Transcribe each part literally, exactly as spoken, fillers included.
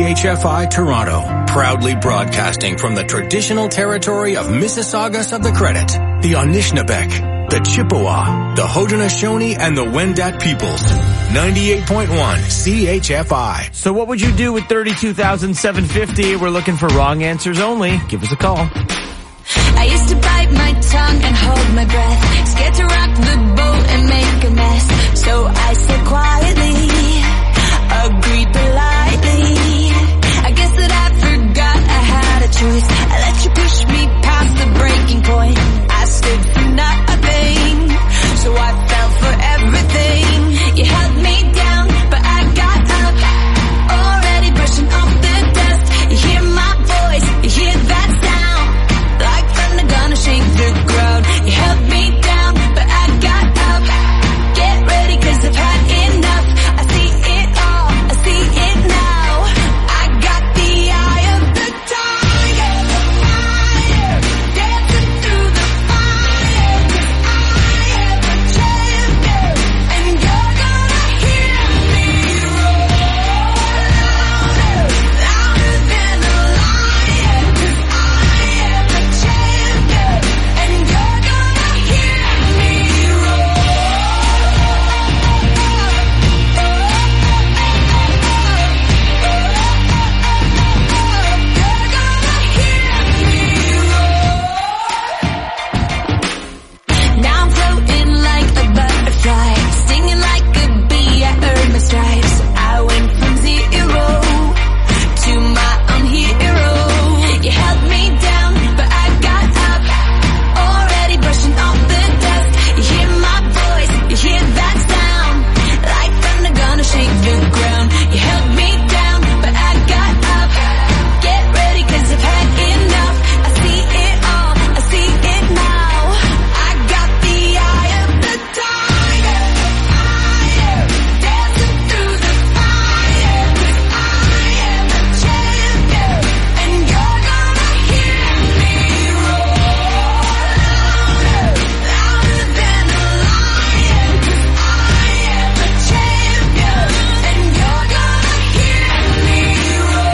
H F I Toronto, proudly broadcasting from the traditional territory of Mississaugas of the Credit, the Anishinaabeg, the Chippewa, the Haudenosaunee, and the Wendat peoples. ninety-eight point one C H F I. So what would you do with thirty-two thousand seven hundred fifty dollars? We're looking for wrong answers only. Give us a call. I used to bite my tongue and hold my breath, scared to rock the boat and make a mess. So I said quietly, agreed politely. I guess that I forgot I had a choice. I let you push me past the breaking point. I stood for nothing, so I fell for everything. You held me down, but I got up, already brushing off the dust. You hear my voice, you hear that sound, like thunder gonna shake the ground. You held me down, but I got up. Get ready, cause I've had enough. I see it all, I see it now. I got the eye of the tiger, fire, dancing through the fire. Cause I am a champion, and you're gonna hear me roar louder, louder than a lion. Cause I am a champion, and you're gonna hear me roar. Now I'm floating like a butterfly, stinging like a bee. I earned my stripes. I went from zero to my own hero. You held me down, but I got up, already brushing off the dust. You hear my voice, you hear that sound, like thunder gonna shake the ground. You held me down, but I got up. Get ready, cause I've had enough. I see it all, I see it now. I got the eye of the tiger, fire, dancing through the fire. Cause I am a champion, and you're gonna hear me roar louder, louder than a lion. Cause I am a champion, and you're gonna hear me roar.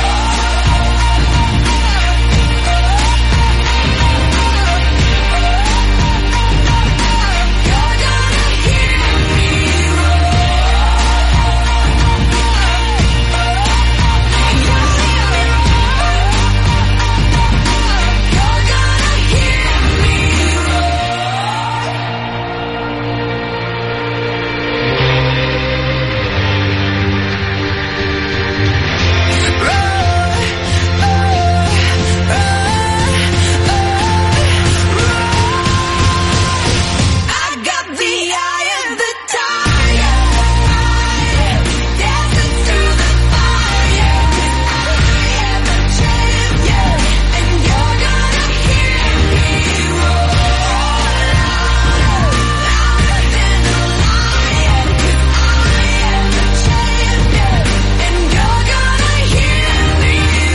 I got the eye of the tiger, fire, dancing through the fire. Cause I am a champion, and you're gonna hear me roar louder, louder than a lion. Cause I am a champion, and you're gonna hear me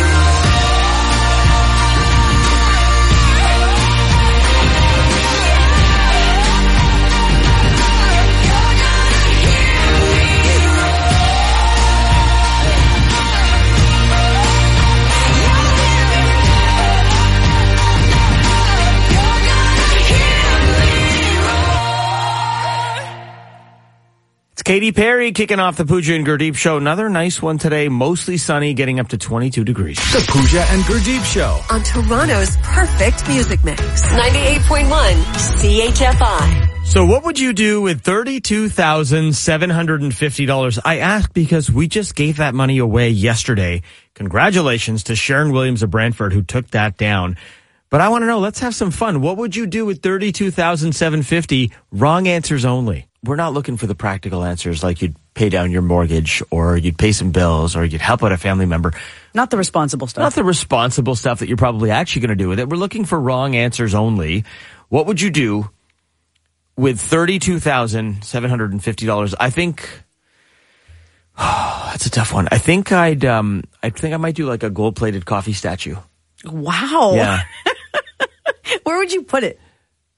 It's Katy Perry kicking off the Pooja and Gurdeep show. Another nice one today, mostly sunny, getting up to twenty-two degrees. The Pooja and Gurdeep Show. On Toronto's perfect music mix. ninety-eight point one C H F I. So what would you do with thirty-two thousand seven hundred fifty dollars? I ask because we just gave that money away yesterday. Congratulations to Sharon Williams of Brantford who took that down. But I want to know, let's have some fun. What would you do with thirty-two thousand seven hundred fifty dollars? Wrong answers only. We're not looking for the practical answers like you'd pay down your mortgage or you'd pay some bills or you'd help out a family member. Not the responsible stuff. Not the responsible stuff that you're probably actually going to do with it. We're looking for wrong answers only. What would you do with thirty-two thousand seven hundred fifty dollars? I think oh, that's a tough one. I think I'd um I think I might do like a gold-plated coffee statue. Wow. Yeah. Where would you put it?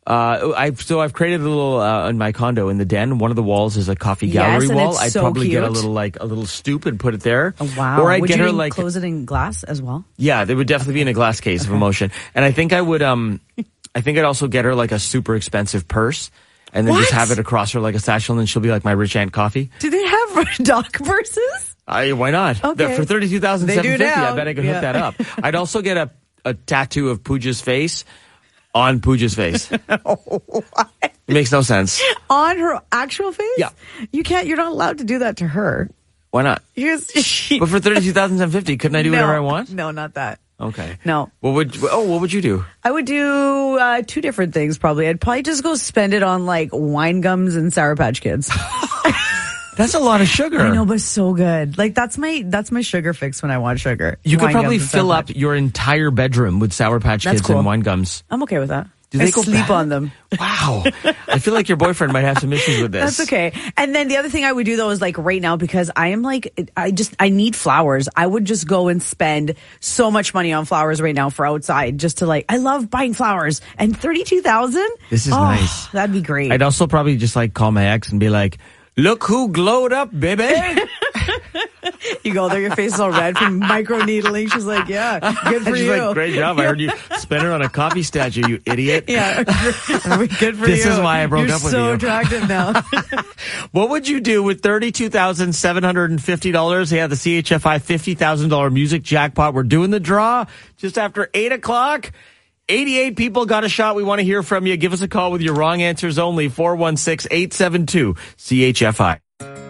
Uh, I've, so I've created a little, uh, in my condo in the den. One of the walls is a coffee gallery Yes, and wall. it's I'd so probably get a cute. little, like, a little stoop and put it there. Oh, wow. Or I'd would get you her, in- like, close it in glass as well? yeah, they would definitely be in a glass case of emotion. And I think I would, um, I think I'd also get her, like, a super expensive purse and then just What? have it across her like a satchel and then she'll be like my rich Aunt Coffee. Do they have dock purses? I, why not? Okay. For thirty-two thousand They seven do hundred fifty dollars, now. I bet I could Yeah. hook that up. I'd also get a, a tattoo of Pooja's face on Pooja's face. It makes no sense. On her actual face? Yeah. You can't, you're not allowed to do that to her. Why not? Here's, she, But for thirty-two thousand seven hundred fifty dollars, couldn't I do no, whatever I want? No, not that. Okay. No. What would, oh, what would you do? I would do uh, two different things probably. I'd probably just go spend it on like wine gums and Sour Patch Kids. That's a lot of sugar. I know, but so good. Like that's my that's my sugar fix when I want sugar. You could Wine probably gums and Sour fill up Patch. your entire bedroom with Sour Patch That's Kids cool. and wine gums. I'm okay with that. Do they I go sleep bad? on them. Wow. I feel like your boyfriend might have some issues with this. That's okay. And then the other thing I would do though is like right now, because I am like, I just, I need flowers. I would just go and spend so much money on flowers right now for outside just to like, I love buying flowers. And thirty-two thousand? This is oh, nice. That'd be great. I'd also probably just like call my ex and be like, look who glowed up, baby. You go there, your face is all red from micro needling. She's like, yeah, good for She's you. like, great job. I heard you spent it on a coffee statue, you idiot. Yeah, good for This you. is why I broke You're up with so you. attractive now. What would you do with thirty-two thousand seven hundred fifty dollars? Yeah, the C H F I fifty thousand dollars music jackpot. We're doing the draw just after eight o'clock. eighty-eight people got a shot. We want to hear from you. Give us a call with your wrong answers only. four one six, eight seven two, C H F I.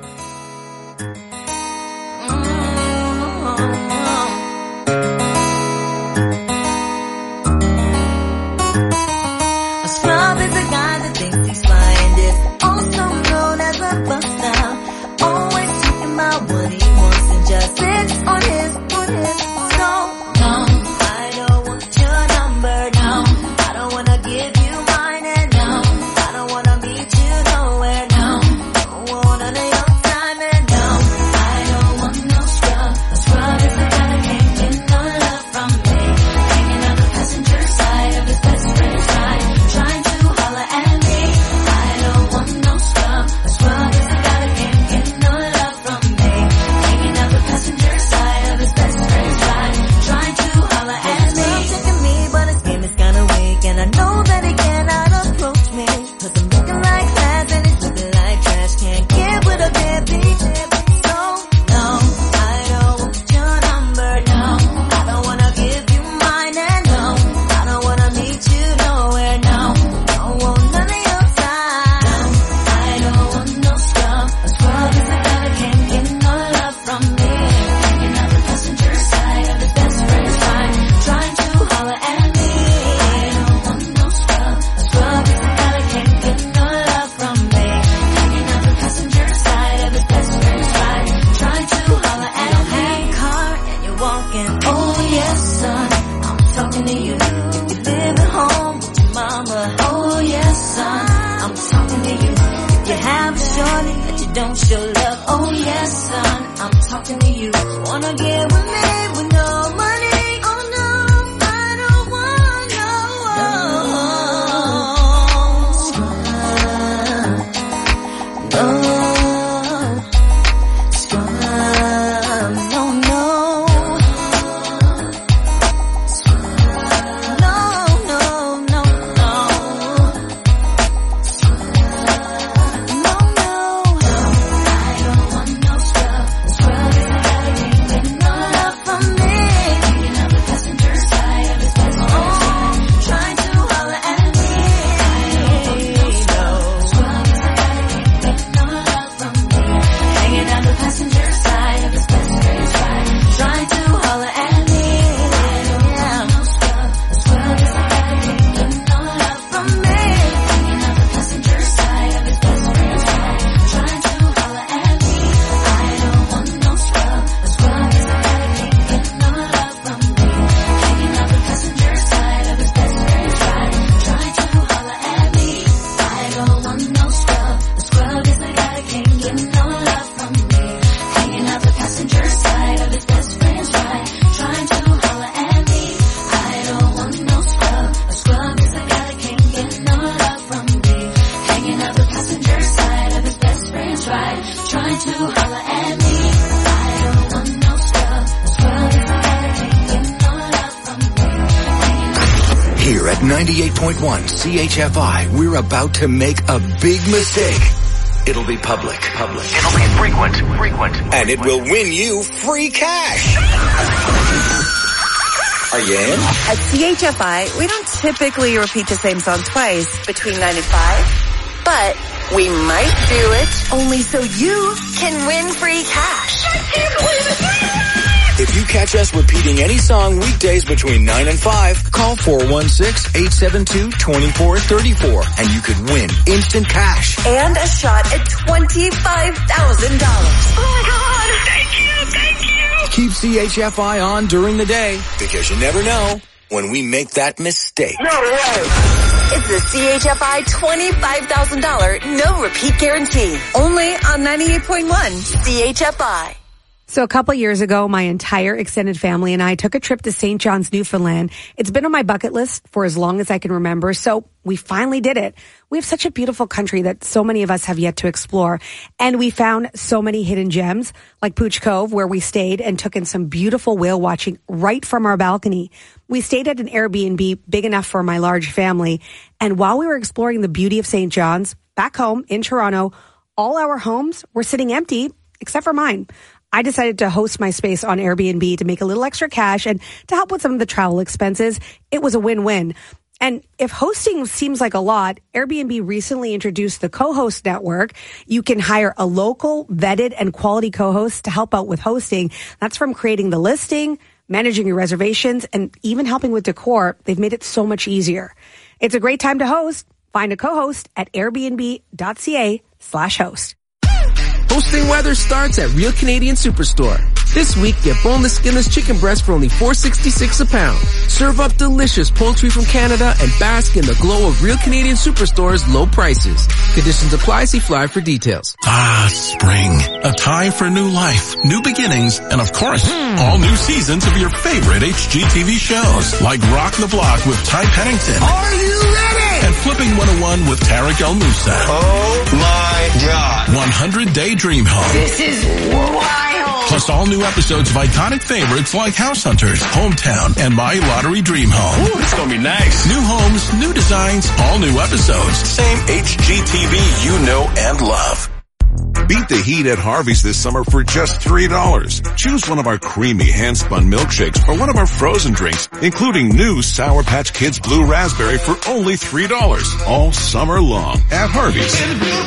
A scrub is a guy that thinks he's fly and is also known as a buster. Always talking about what he wants and just sits on his, on his so no, I don't want your number, no. I don't wanna give you mine and no, I don't wanna meet you nowhere, no. Don't want none of your time and no, I don't want no scrub. A scrub is the guy that can't get no love from me. Hanging on the passenger side of his best friend's ride, trying to holler at me. I don't want no scrub. A scrub is the guy that can't get no love from me. Hanging out the passenger side of his best friend's ride, trying to holler at me. He's checking me, but his game is kinda weak, and I know that he cannot approach me. Cause I'm looking like class and he's looking like trash. Can't get with a deadbeat. So, no, I don't want your number, no. I don't wanna give you mine and no, I don't wanna meet you nowhere, no. Don't want none of your time. I don't want no scrub. A scrub is a guy that can't get no love from me. Hanging out the passenger side of his best friend's ride, trying to holler at me. I don't want no scrub. A scrub is a guy that can't get no love from me. Hanging out the passenger side of his best friend's ride, trying to holler at me. Hey, car, and you're walking. Oh yes, son, I'm talking to you. You live at home with your mama. Oh yes, son, I'm talking to you. You have a shorty that you don't show love. Oh yes, son, I'm talking to you. Wanna get with me with no money? Oh no, I don't want no scrub. No scrub. No, no. No, no, no, no. No, no. I don't want no scrub. Scrub is a guy that can't get no love ninety-eight point one C H F I, we're about to make a big mistake. It'll be public. Public. It'll be frequent. Frequent. And it will win you free cash. Are you in? At C H F I, we don't typically repeat the same song twice between nine and five, but we might do it only so you can win free cash. I can't believe it. If you catch us repeating any song weekdays between nine and five, call four one six, eight seven two, two four three four and you could win instant cash. And a shot at twenty-five thousand dollars. Oh my God. Thank you. Thank you. Keep C H F I on during the day because you never know when we make that mistake. No way. It's the C H F I twenty-five thousand dollars no repeat guarantee. Only on ninety-eight point one C H F I. So a couple years ago, my entire extended family and I took a trip to Saint John's, Newfoundland. It's been on my bucket list for as long as I can remember, so we finally did it. We have such a beautiful country that so many of us have yet to explore, and we found so many hidden gems, like Pooch Cove, where we stayed and took in some beautiful whale watching right from our balcony. We stayed at an Airbnb big enough for my large family, and while we were exploring the beauty of Saint John's, back home in Toronto, all our homes were sitting empty, except for mine. I decided to host my space on Airbnb to make a little extra cash and to help with some of the travel expenses. It was a win-win. And if hosting seems like a lot, Airbnb recently introduced the co-host network. You can hire a local, vetted, and quality co-host to help out with hosting. That's from creating the listing, managing your reservations, and even helping with decor. They've made it so much easier. It's a great time to host. Find a co-host at airbnb.ca slash host. Hosting weather starts at Real Canadian Superstore. This week, get boneless, skinless chicken breast for only four dollars and sixty-six cents a pound. Serve up delicious poultry from Canada and bask in the glow of Real Canadian Superstore's low prices. Conditions apply. See Flyer for details. Ah, spring. A time for new life, new beginnings, and of course, all new seasons of your favorite H G T V shows, like Rock the Block with Ty Pennington. Are you ready? And Flipping one oh one with Tarek El Moussa. Oh my God. one hundred day Dream Home. This is wild. Plus all new episodes of iconic favorites like House Hunters, Hometown, and My Lottery Dream Home. Ooh, it's gonna be nice. New homes, new designs, all new episodes. Same H G T V you know and love. Beat the heat at Harvey's this summer for just three dollars. Choose one of our creamy hand-spun milkshakes or one of our frozen drinks, including new Sour Patch Kids Blue Raspberry for only three dollars. All summer long at Harvey's.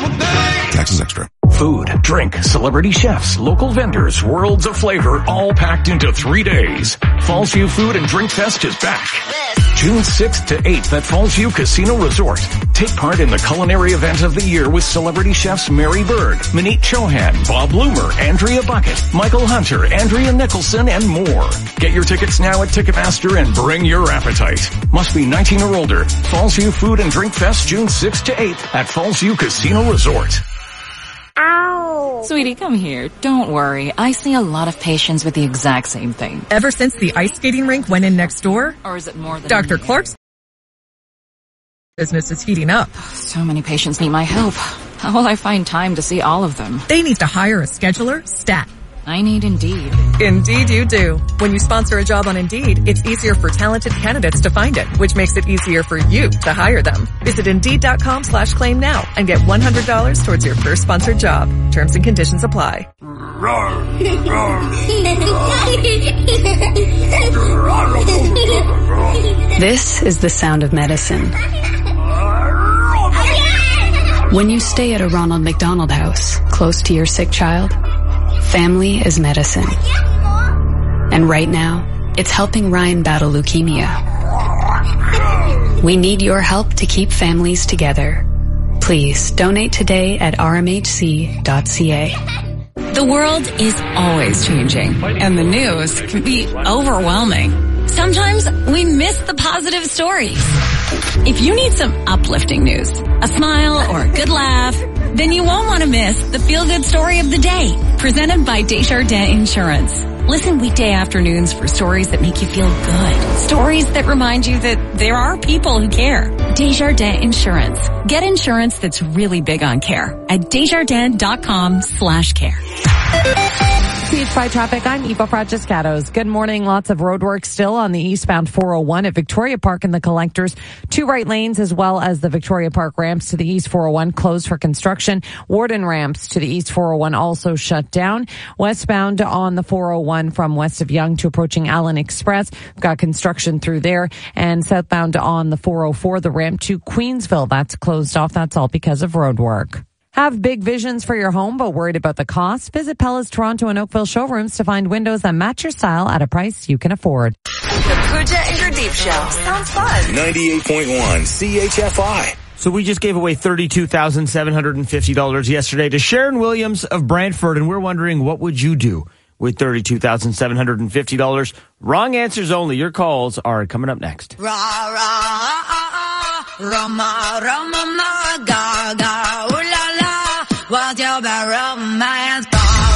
Taxes extra. Food, drink, celebrity chefs, local vendors, worlds of flavor, all packed into three days. Fallsview Food and Drink Fest is back. June sixth to eighth at Fallsview Casino Resort. Take part in the culinary event of the year with celebrity chefs Mary Bird, Manit Chauhan, Bob Loomer, Andrea Bucket, Michael Hunter, Andrea Nicholson, and more. Get your tickets now at Ticketmaster and bring your appetite. Must be nineteen or older. Fallsview Food and Drink Fest June sixth to eighth at Fallsview Casino Resort. Ow! Sweetie, come here. Don't worry. I see a lot of patients with the exact same thing. Ever since the ice skating rink went in next door? Or is it more than... Doctor Clark's business is heating up. So many patients need my help. How will I find time to see all of them? They need to hire a scheduler, stat. I need Indeed. Indeed you do. When you sponsor a job on Indeed, it's easier for talented candidates to find it, which makes it easier for you to hire them. Visit Indeed.com slash claim now and get one hundred dollars towards your first sponsored job. Terms and conditions apply. This is the sound of medicine. When you stay at a Ronald McDonald House, close to your sick child, family is medicine. And right now, it's helping Ryan battle leukemia. We need your help to keep families together. Please donate today at r m h c dot c a. The world is always changing, and the news can be overwhelming. Sometimes we miss the positive stories. If you need some uplifting news, a smile or a good laugh, then you won't want to miss the feel-good story of the day, presented by Desjardins Insurance. Listen weekday afternoons for stories that make you feel good. Stories that remind you that there are people who care. Desjardins Insurance. Get insurance that's really big on care at desjardins.com slash care. C H five traffic, I'm Eva Francescatos. Good morning. Lots of road work still on the eastbound four oh one at Victoria Park and the Collectors. Two right lanes as well as the Victoria Park ramps to the east four oh one closed for construction. Warden ramps to the east four oh one also shut down. Westbound on the four oh one from west of Yonge to approaching Allen Express. We've got construction through there. And southbound on the four oh four, the ramp to Queensville. That's closed off. That's all because of road work. Have big visions for your home but worried about the cost? Visit Pella's Toronto and Oakville showrooms to find windows that match your style at a price you can afford. The Pooja and Gurdeep Show. Sounds fun. ninety-eight point one C H F I. So we just gave away thirty-two thousand seven hundred fifty dollars yesterday to Sharon Williams of Brantford, and we're wondering, what would you do with thirty-two thousand seven hundred fifty dollars? Wrong answers only. Your calls are coming up next. Ra ra Rama Rama ma ga ga ooh la la, what's your bad romance?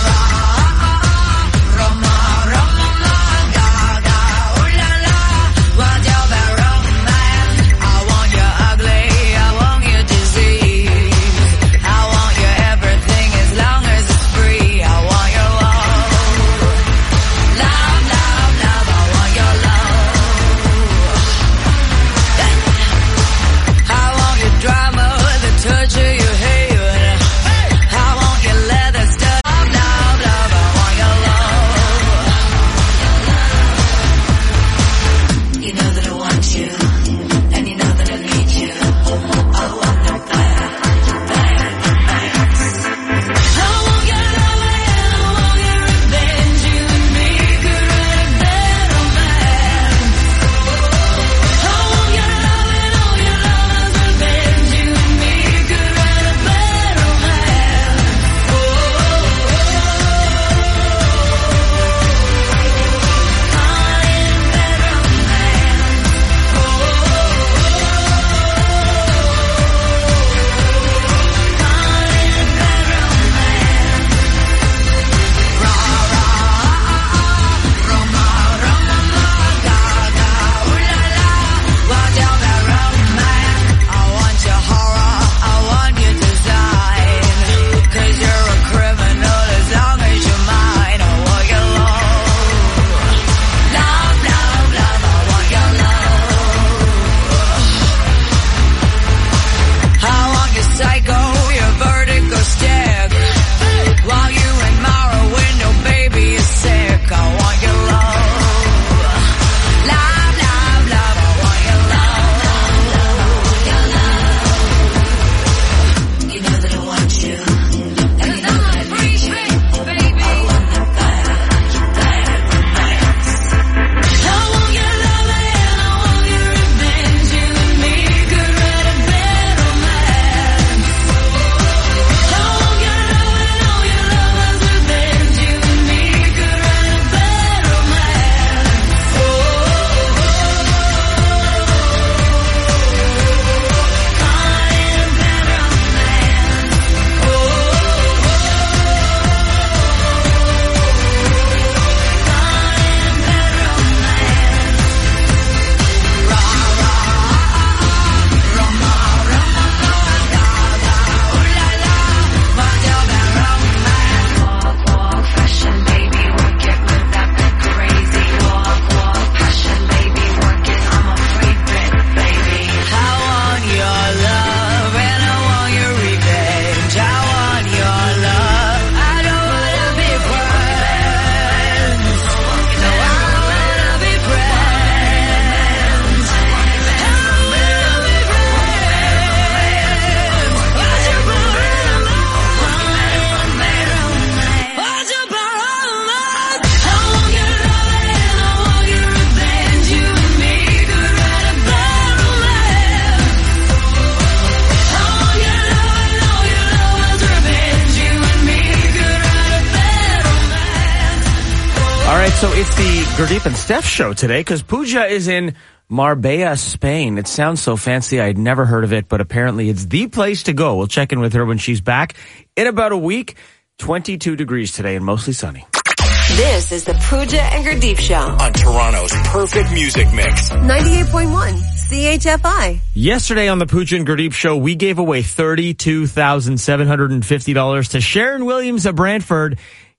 So it's the Gurdeep and Steph show today because Pooja is in Marbella, Spain. It sounds so fancy. I'd never heard of it, but apparently it's the place to go. We'll check in with her when she's back in about a week. twenty-two degrees today and mostly sunny. This is the Pooja and Gurdeep Show on Toronto's perfect music mix. ninety-eight point one C H F I. Yesterday on the Pooja and Gurdeep Show, we gave away thirty-two thousand seven hundred fifty dollars to Sharon Williams of Brantford.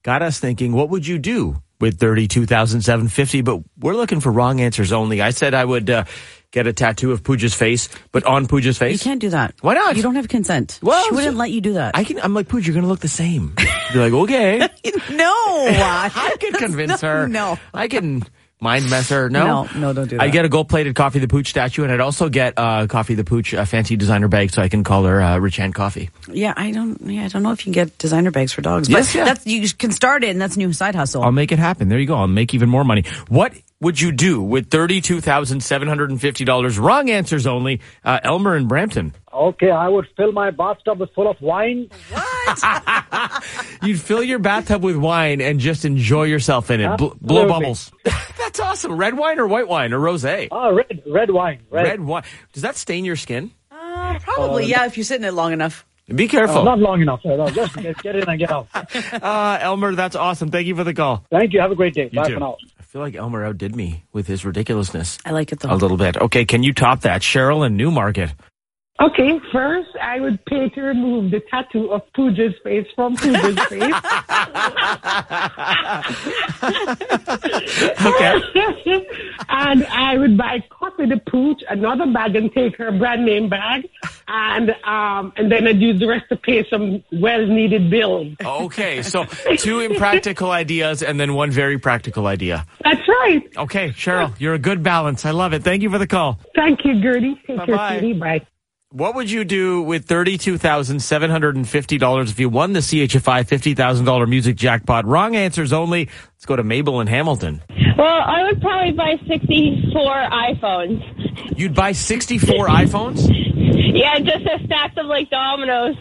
got us thinking, what would you do with thirty-two thousand seven hundred fifty dollars? But we're looking for wrong answers only. I said I would uh, get a tattoo of Pooja's face, but on Pooja's face. You can't do that. Why not? You don't have consent. Well, she wouldn't let you do that. I can. I'm like, Pooja, you're going to look the same. You're like, okay. No. I can convince her. No. I can mind mess her. No? No, no, don't do that. I'd get a gold-plated Coffee the Pooch statue, and I'd also get uh, Coffee the Pooch a fancy designer bag so I can call her uh, Rich Hand Coffee. Yeah, I don't. Yeah, I don't know if you can get designer bags for dogs. Yes, but yeah. that's you can start it, and that's a new side hustle. I'll make it happen. There you go. I'll make even more money. What would you do with thirty-two thousand seven hundred fifty dollars? Wrong answers only. Uh, Elmer in Brampton. Okay, I would fill my bathtub with full of wine. You'd fill your bathtub with wine and just enjoy yourself in it. Bl- blow Absolutely. bubbles. That's awesome. Red wine or white wine or rosé? Oh, red, red wine. Red. Red wine. Does that stain your skin? Uh, probably, Uh, yeah, if you sit in it long enough. Be careful. Uh, not long enough. No, just get, get in and get out. Uh, Elmer, that's awesome. Thank you for the call. Thank you. Have a great day. You Bye too. for now. I feel like Elmer outdid me with his ridiculousness. I like it though. A little bit. Okay, can you top that? Cheryl in Newmarket. Okay, first I would pay to remove the tattoo of Pooja's face from Pooja's face. Okay. And I would buy Coffee the Pooch another bag and take her brand name bag, and um, and then I'd use the rest to pay some well-needed bills. Okay, so two impractical ideas and then one very practical idea. That's right. Okay, Cheryl, you're a good balance. I love it. Thank you for the call. Thank you, Gertie. Take Bye-bye. care, sweetie. Bye. What would you do with thirty-two thousand seven hundred fifty dollars if you won the C H F I fifty thousand dollars music jackpot? Wrong answers only. Let's go to Mabel in Hamilton. Well, I would probably buy sixty-four iPhones. You'd buy sixty-four iPhones? Yeah, just a stack them like dominoes.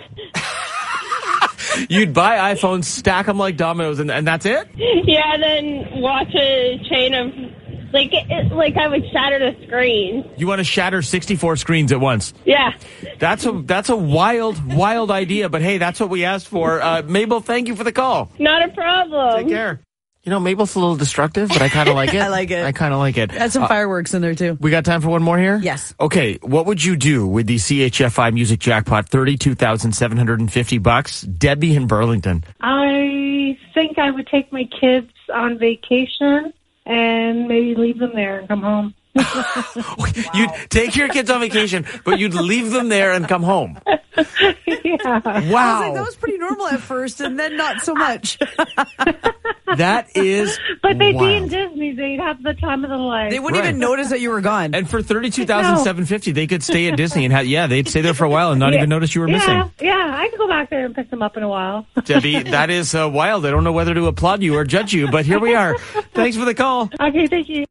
You'd buy iPhones, stack them like dominoes, and, and that's it? Yeah, then watch a chain of... Like, it, like I would shatter the screen. You want to shatter sixty-four screens at once? Yeah. That's a that's a wild, wild idea, but hey, that's what we asked for. Uh, Mabel, thank you for the call. Not a problem. Take care. You know, Mabel's a little destructive, but I kind of like it. I like it. I kind of like it. Add some Uh, fireworks in there too. We got time for one more here? Yes. Okay, what would you do with the C H F I music jackpot, thirty-two thousand seven hundred fifty bucks? Debbie in Burlington. I think I would take my kids on vacation and maybe leave them there and come home. You'd take your kids on vacation, but you'd leave them there and come home. Yeah. I was Wow. like, that was pretty normal at first, and then not so much. That is But they'd be in wild. Disney. They'd have the time of their life. They wouldn't Right. even notice that you were gone. And for thirty-two thousand seven hundred fifty, they could stay at Disney and have, yeah, they'd stay there for a while and not Yeah. even notice you were yeah, missing. Yeah, I could go back there and pick them up in a while. Debbie, that is uh, wild. I don't know whether to applaud you or judge you, but here we are. Thanks for the call. Okay, thank you.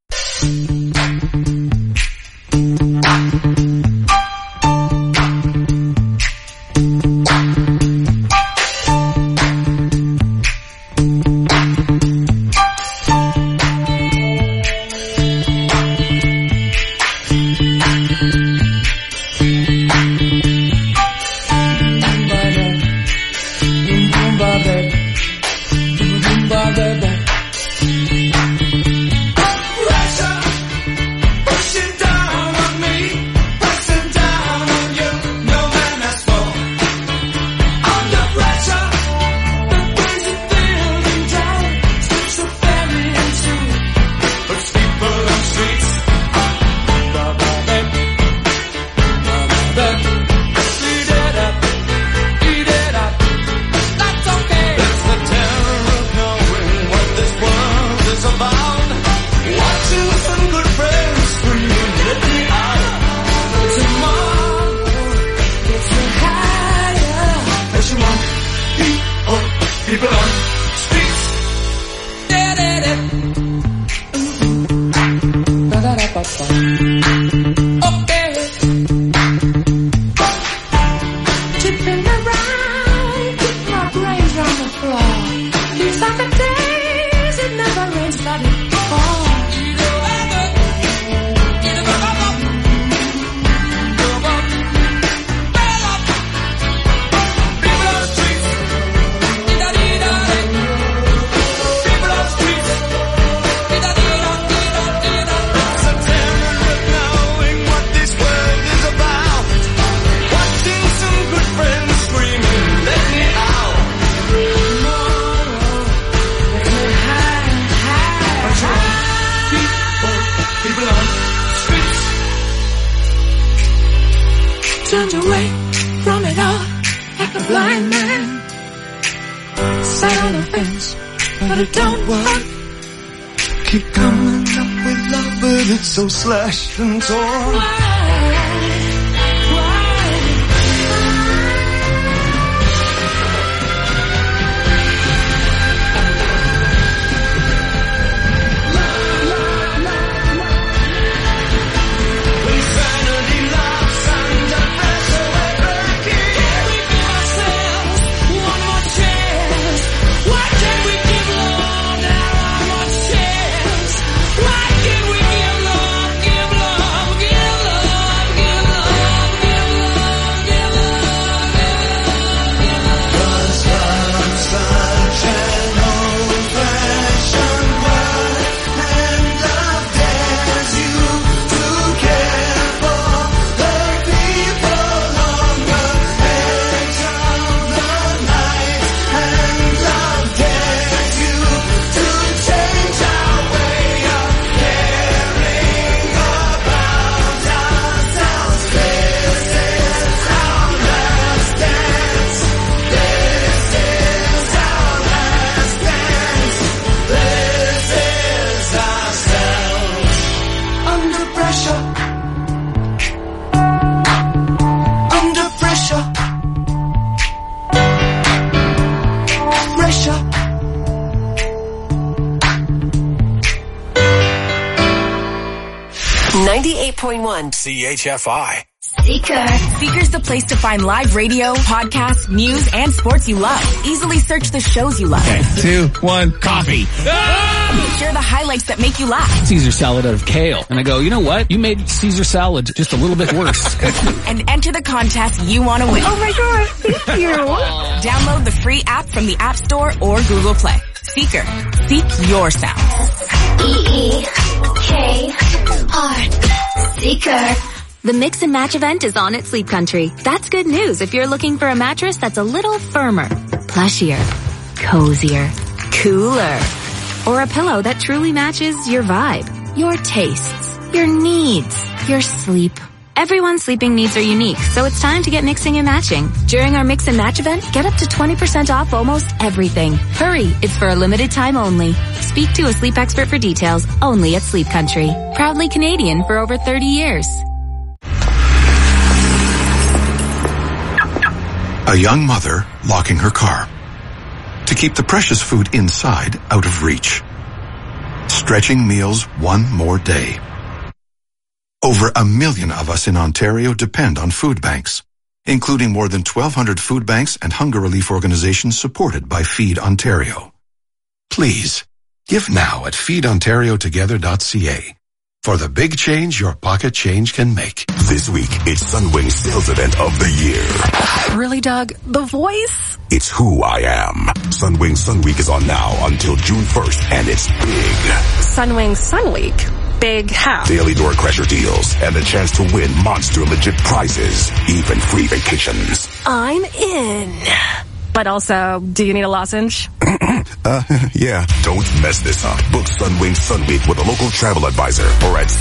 found your way from it all like a blind man. Sat on the fence, but it don't work. Keep coming up with love, but it's so slashed and torn. Why? ninety-eight point one C H F I. Seeker. Seeker's the place to find live radio, podcasts, news, and sports you love. Easily search the shows you love. Okay, two, one, coffee. Share the highlights that make you laugh. Caesar salad out of kale. And I go, you know what? You made Caesar salad just a little bit worse. And enter the contest you want to win. Oh my gosh, thank you. Download the free app from the App Store or Google Play. Seeker. Seek your sound. E E K R. Seeker. The Mix and Match event is on at Sleep Country. That's good news if you're looking for a mattress that's a little firmer, plushier, cozier, cooler, or a pillow that truly matches your vibe, your tastes, your needs, your sleep. Everyone's sleeping needs are unique, so it's time to get mixing and matching. During our Mix and Match event, get up to twenty percent off almost everything. Hurry, it's for a limited time only. Speak to a sleep expert for details only at Sleep Country. Proudly Canadian for over thirty years. A young mother locking her car to keep the precious food inside out of reach. Stretching meals one more day. Over a million of us in Ontario depend on food banks, including more than twelve hundred food banks and hunger relief organizations supported by Feed Ontario. Please, give now at feed ontario together dot c a for the big change your pocket change can make. This week, it's Sunwing's sales event of the year. Really, Doug? The voice? It's who I am. Sunwing Sun Week is on now until June first, and it's big. Sunwing Sun Week? Big how? Daily door crasher deals and the chance to win monster legit prizes, even free vacations. I'm in. But also, do you need a lozenge? uh, yeah. Don't mess this up. Book Sunwing Sun Week with a local travel advisor or at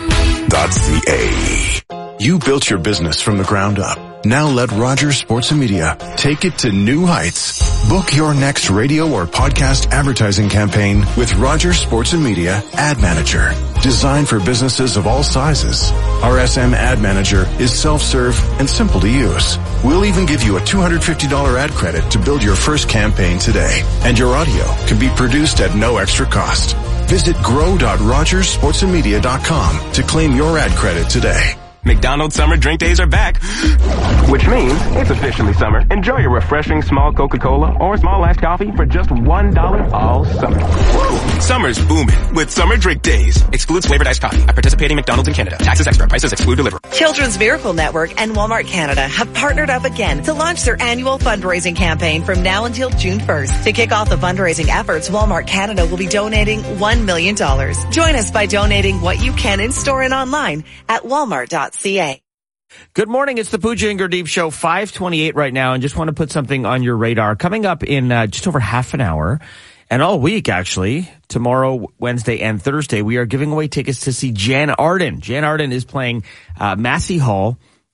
.ca. You built your business from the ground up. Now let Rogers Sports and Media take it to new heights. Book your next radio or podcast advertising campaign with Rogers Sports and Media Ad Manager. Designed for businesses of all sizes. R S M Ad Manager is self-serve and simple to use. We'll even give you a two hundred fifty dollars ad credit to build your first campaign today. And your audio can be produced at no extra cost. Visit grow dot rogers sports and media dot com to claim your ad credit today. McDonald's summer drink days are back, which means it's officially summer. Enjoy your refreshing small Coca-Cola or small iced coffee for just one dollar all summer. Woo! Summer's booming with summer drink days. Excludes flavored iced coffee at participating McDonald's in Canada. Taxes extra. Prices exclude delivery. Children's Miracle Network and Walmart Canada have partnered up again to launch their annual fundraising campaign from now until June first. To kick off the fundraising efforts, Walmart Canada will be donating one million dollars. Join us by donating what you can in store and online at walmart dot c a. Good morning. It's the Pooja and Gurdeep Show, five twenty-eight right now, and just want to put something on your radar. Coming up in uh, just over half an hour, and all week, actually, tomorrow, Wednesday, and Thursday, we are giving away tickets to see Jan Arden. Jan Arden is playing uh, Massey Hall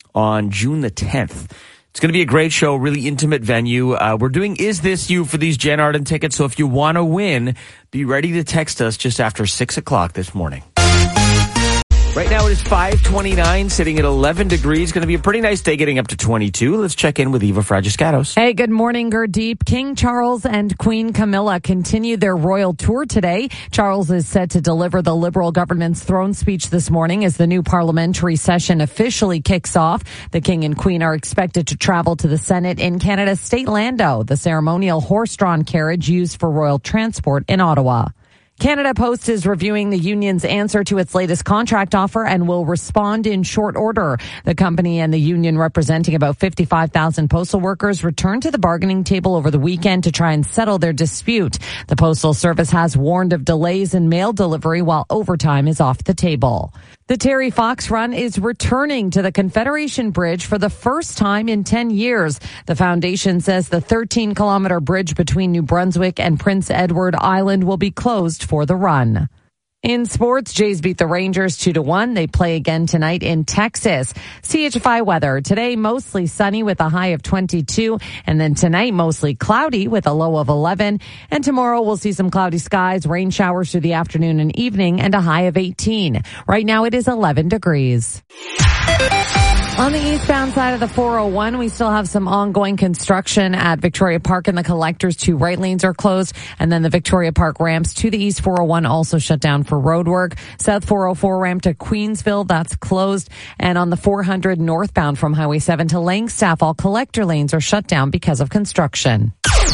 on June the tenth. It's going to be a great show, really intimate venue. Uh, we're doing Is This You for these Jen Arden tickets. So if you want to win, be ready to text us just after six o'clock this morning. Right now it is five twenty-nine, sitting at eleven degrees. Going to be a pretty nice day, getting up to twenty-two. Let's check in with Eva Fragiscatos. Hey, good morning, Gurdeep. King Charles and Queen Camilla continue their royal tour today. Charles is set to deliver the Liberal government's throne speech this morning as the new parliamentary session officially kicks off. The King and Queen are expected to travel to the Senate in Canada's State Landau, the ceremonial horse-drawn carriage used for royal transport in Ottawa. Canada Post is reviewing the union's answer to its latest contract offer and will respond in short order. The company and the union, representing about fifty-five thousand postal workers, returned to the bargaining table over the weekend to try and settle their dispute. The Postal Service has warned of delays in mail delivery while overtime is off the table. The Terry Fox Run is returning to the Confederation Bridge for the first time in ten years. The foundation says the thirteen kilometer bridge between New Brunswick and Prince Edward Island will be closed for the run. In sports, Jays beat the Rangers two to one. They play again tonight in Texas. C H F I weather. Today, mostly sunny with a high of twenty-two. And then tonight, mostly cloudy with a low of eleven. And tomorrow, we'll see some cloudy skies, rain showers through the afternoon and evening, and a high of eighteen. Right now, it is eleven degrees. On the eastbound side of the four oh one, we still have some ongoing construction at Victoria Park, and the collectors. Two right lanes are closed. And then the Victoria Park ramps to the east four oh one also shut down for road work. South four oh four ramp to Queensville, that's closed. And on the four hundred northbound from Highway seven to Langstaff, all collector lanes are shut down because of construction.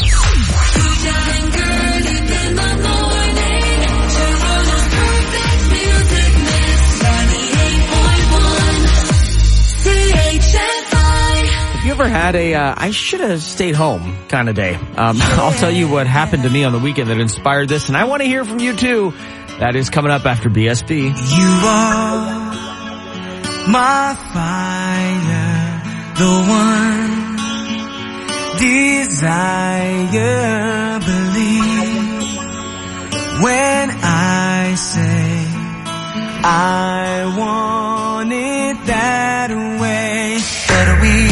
You ever had a, uh, I should have stayed home kind of day? Um, I'll tell you what happened to me on the weekend that inspired this, and I want to hear from you too. That is coming up after B S B. You are my fire, the one desire, believe when I say I want it that way, but we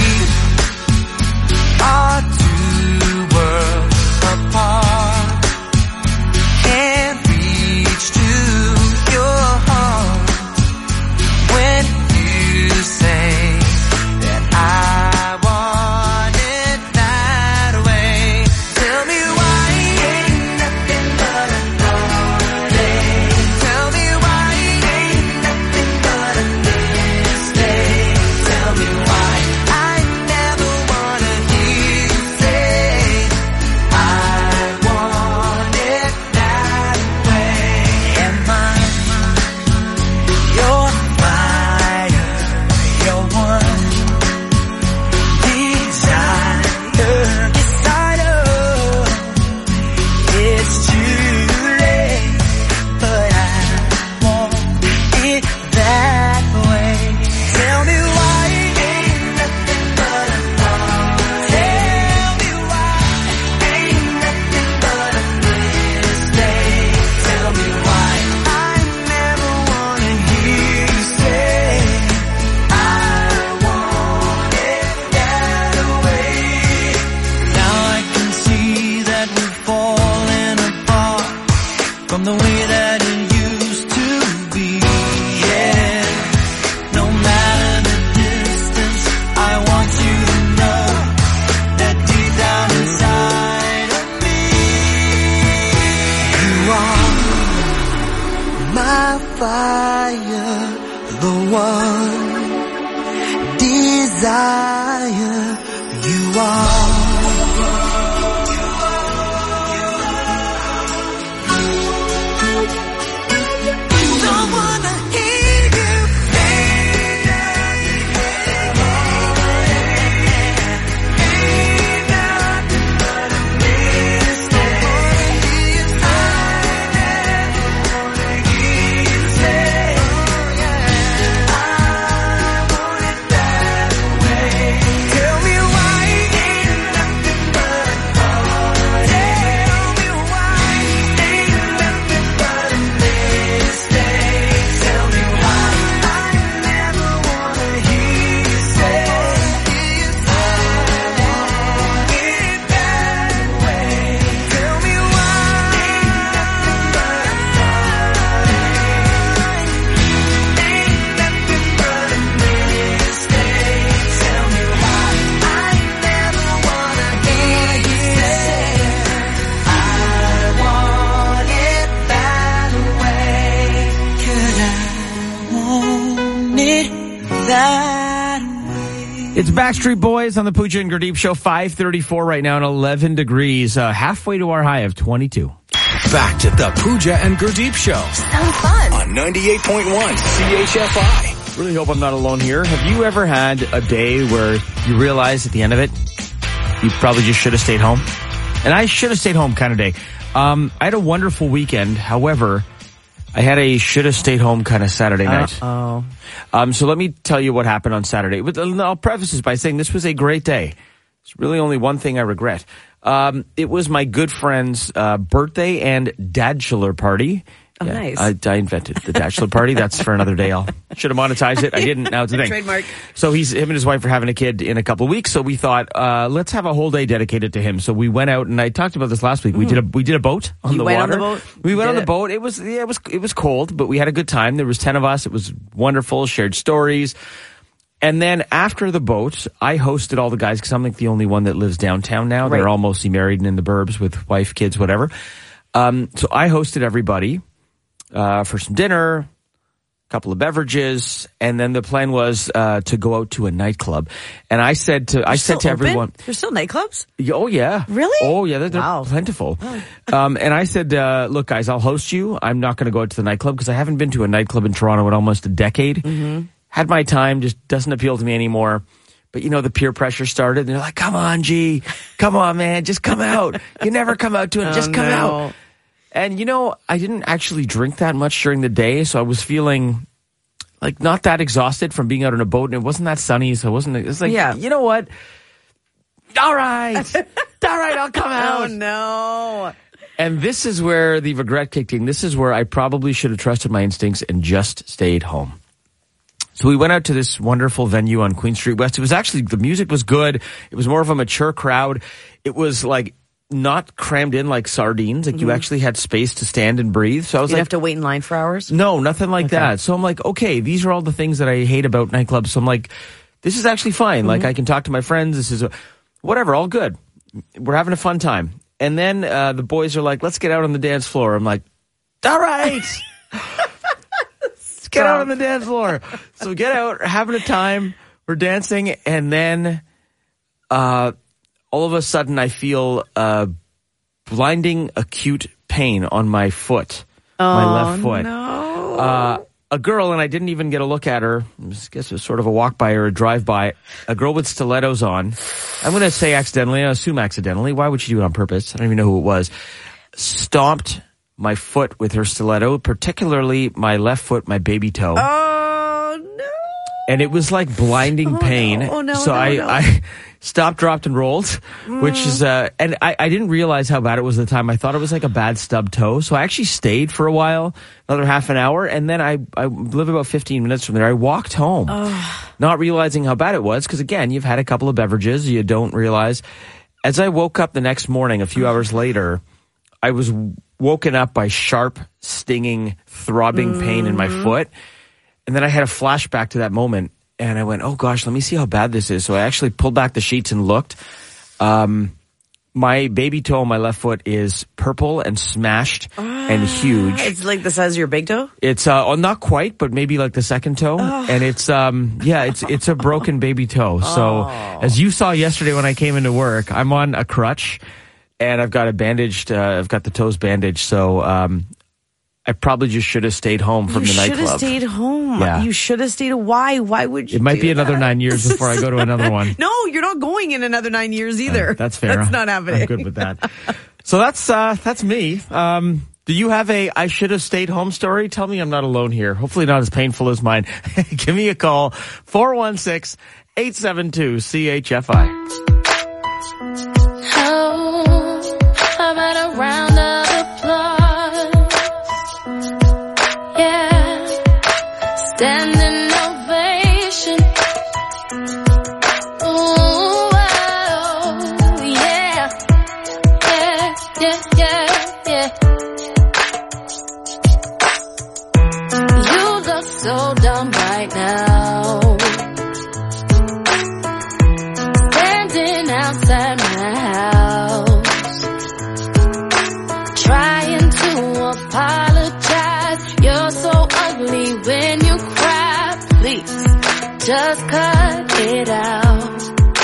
are two worlds apart, can't reach to your heart when you say that I want it that way. Tell me why ain't nothing but a heartache. Tell me why ain't nothing but a mistake. Tell me why I never wanna hear you say I want it that way. Am I your fire, your one desire? Yes, I know it's too late, but I want it that way. Tell me why ain't nothing but a thought. Tell me why ain't nothing but a mistake. Tell me why I never wanna hear you say I want it that way. Now I can see that we're falling apart from the way that it used to be. Yeah, no matter the distance, I want you to know that deep down inside of me, you are my fire, the one desire. You are. Don't wanna hear you say that ain't nothing but a mistake. I never wanna hear you say I want it that way. Tell me why ain't that way. It's Backstreet Boys on the Pooja and Gurdeep Show, five thirty-four right now and eleven degrees, uh, halfway to our high of twenty-two. Back to the Pooja and Gurdeep Show. Sounds fun. On ninety-eight point one C H F I. Really hope I'm not alone here. Have you ever had a day where you realize at the end of it, you probably just should have stayed home? And I should have stayed home kind of day. Um, I had a wonderful weekend. However, I had a should have stayed home kind of Saturday night. Oh. Um, so let me tell you what happened on Saturday. But I'll preface this by saying this was a great day. It's really only one thing I regret. Um, it was my good friend's uh, birthday and dadchular party. Oh, yeah, nice. I, I invented the bachelor party. That's for another day. I'll should have monetized it. I didn't. Now it's a thing. Trademark. So he's him and his wife are having a kid in a couple of weeks. So we thought, uh, let's have a whole day dedicated to him. So we went out, and I talked about this last week. Mm. We did a we did a boat on you the went water. On the boat? We went did on the it? boat. It was yeah, it was it was cold, but we had a good time. There was ten of us. It was wonderful. Shared stories. And then after the boat, I hosted all the guys because I'm like the only one that lives downtown now. Right. They're all mostly married and in the burbs with wife, kids, whatever. Um, so I hosted everybody. Uh, for some dinner, a couple of beverages, and then the plan was uh, to go out to a nightclub. And I said to, They're I said to open? everyone, There's still nightclubs? oh yeah, Really? Oh yeah, they're, they're Wow. plentiful. Um, and I said, uh, look, guys, I'll host you. I'm not going to go out to the nightclub because I haven't been to a nightclub in Toronto in almost a decade. Mm-hmm. Had my time, just doesn't appeal to me anymore. But you know, the peer pressure started. And they're like, "Come on, G, come on, man, just come out. You never come out to it. Oh, just come no. out." And, you know, I didn't actually drink that much during the day, so I was feeling like not that exhausted from being out on a boat, and it wasn't that sunny, so it wasn't, it's like, Yeah. you know what? All right. All right, I'll come out. Oh, no. And this is where the regret kicked in. This is where I probably should have trusted my instincts and just stayed home. So we went out to this wonderful venue on Queen Street West. It was actually, the music was good. It was more of a mature crowd. It was like, not crammed in like sardines. Like mm-hmm. you actually had space to stand and breathe. So I was you like, have to wait in line for hours? No, nothing like okay. that. So I'm like, okay, these are all the things that I hate about nightclubs. So I'm like, this is actually fine. Mm-hmm. Like I can talk to my friends. This is a, whatever, all good. We're having a fun time. And then uh, the boys are like, let's get out on the dance floor. I'm like, all right. Let's get out on the dance floor. So we get out, having a time. We're dancing. And then, uh, all of a sudden, I feel uh, blinding, acute pain on my foot, oh, my left foot. No. Uh, a girl, and I didn't even get a look at her. I guess it was sort of a walk by or a drive by. A girl with stilettos on. I'm going to say accidentally. I assume accidentally. Why would she do it on purpose? I don't even know who it was. Stomped my foot with her stiletto, particularly my left foot, my baby toe. Oh, no. And it was like blinding oh, pain. No. Oh, no, so no, I, no. I stopped, dropped, and rolled, mm. which is, uh, and I, I didn't realize how bad it was at the time. I thought it was like a bad stub toe. So I actually stayed for a while, another half an hour, and then I, I live about fifteen minutes from there. I walked home, oh. not realizing how bad it was, because again, you've had a couple of beverages, you don't realize. As I woke up the next morning, a few hours later, I was woken up by sharp, stinging, throbbing mm. pain in my foot. And then I had a flashback to that moment. And I went, oh gosh, let me see how bad this is. So I actually pulled back the sheets and looked. Um, my baby toe on my left foot is purple and smashed ah, and huge. It's like the size of your big toe? It's, uh, oh, not quite, but maybe like the second toe. Oh. And it's, um, yeah, it's, it's a broken baby toe. So oh. as you saw yesterday when I came into work, I'm on a crutch and I've got it bandaged, uh, I've got the toes bandaged. So, um, I probably just should have stayed home from you the nightclub. You should have stayed home. Yeah. You should have stayed. Why? Why would you? It might do be another that? nine years before I go to another one. No, you're not going in another nine years either. Uh, that's fair. That's not happening. I'm good with that. So that's uh, that's me. Um, do you have a I should have stayed home story? Tell me I'm not alone here. Hopefully not as painful as mine. Give me a call. four one six, eight seven two, C H F I. Oh, how about a round of applause? Standing ovation. Ooh, oh, yeah. Yeah, yeah, yeah, yeah. You look so dumb right now. Standing outside my house, trying to apologize. You're so ugly when you cry. Please just cut it out.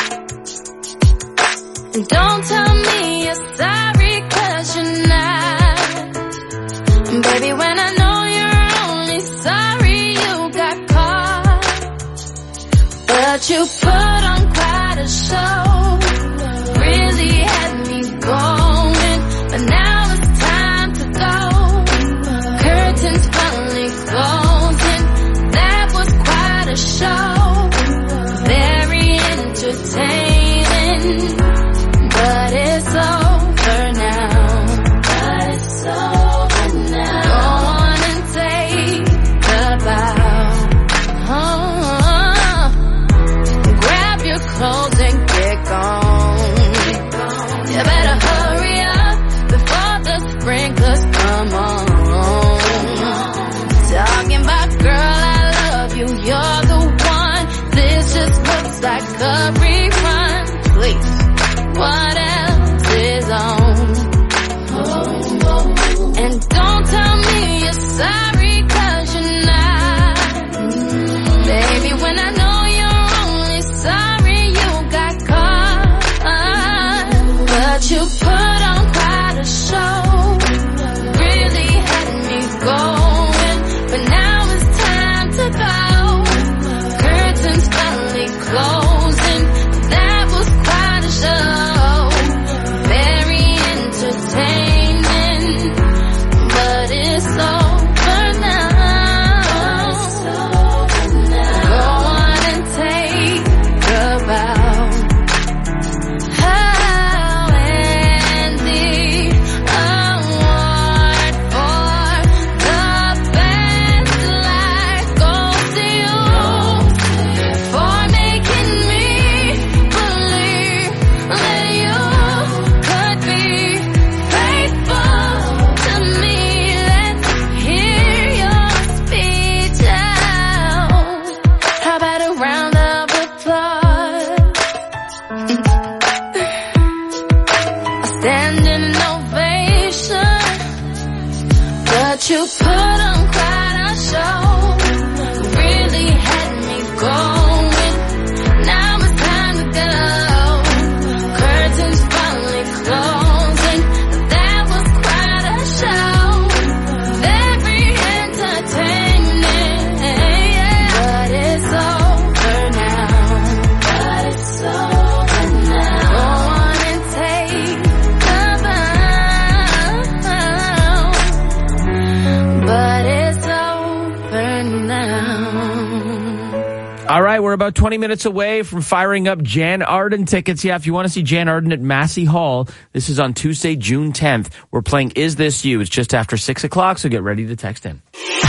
And don't tell me you're sorry, cause you're not. And baby, when I know you're only sorry you got caught. But you put on quite a show, really had me going. But now it's time to go, curtains finally closing. That was quite a show, very entertaining. But it's over now. But it's over now. Go on and take the bow. Oh, grab your clothes and get gone. You better hurry up before the sprinklers come on. Talking about, girl, I love you, you're the one. This just looks like a rerun. Please, what else is on? And don't tell me you're sorry, cause you're not. Baby, when I know you're only sorry you got caught. But you put on quite a show, really had me going. But now it's time to go, curtains finally closing. That was quite a show, very entertaining. But it's over now. Go on and take a bow. Oh, and the award for the best life goes to you, for making me believe that you could be faithful to me. Let's hear your speech out. How about a round of applause? A standing ovation. But you put on quite a show, really had me going. Now it's time to go, curtains finally closing. That was quite a show, very entertaining. But it's over now. But it's over now. Go on and take the bow. But it's over now. All right, we're about twenty minutes away from firing up Jan Arden tickets. Yeah, if you want to see Jan Arden at Massey Hall, this is on Tuesday, June tenth. We're playing Is This You? It's just after six o'clock, so get ready to text in.